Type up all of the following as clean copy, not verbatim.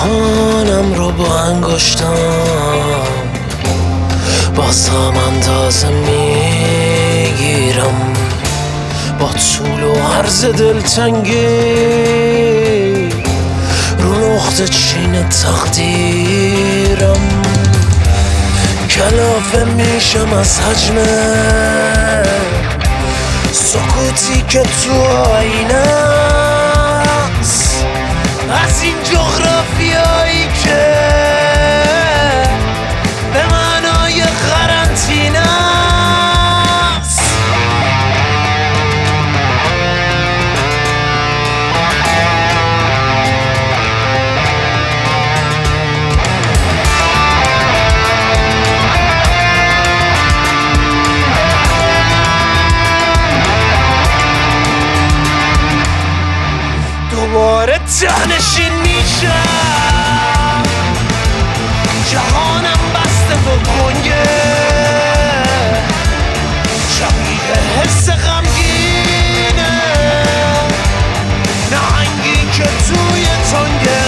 جهانم رو با انگشتم بازم اندازه میگیرم، با طول و عرض دلتنگی رو نقطه چین تقدیرم. کلافه میشم از حجم سکوتی که تو آینه است، از این جغرافیایی که به معنای قرنطینه است. دوباره ته‌نشین میشم، جهانم بسته و گنگه، شبیه حس غمگینه، نهنگی که توی تنگه.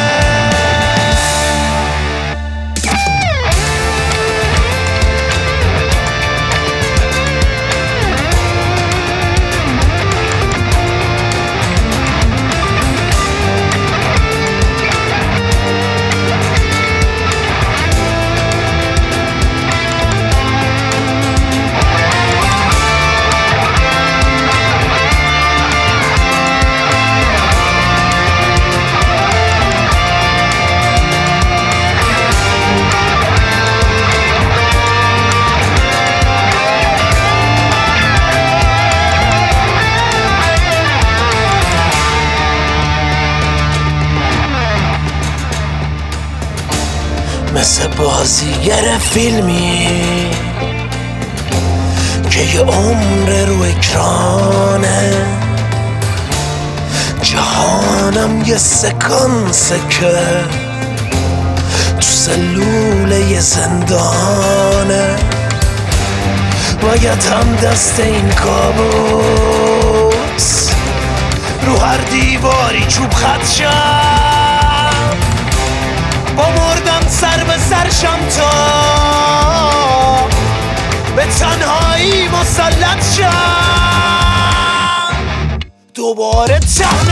مثل بازیگر فیلمی که یه عمر رو اکرانه، جهانم یه سکانسه که تو سلول یه زندانه. باید هم دست این کابوس رو هر دیواری چوب خط شم، با مردم سر به سرشم تا به تنهایی مسلط شم. دوباره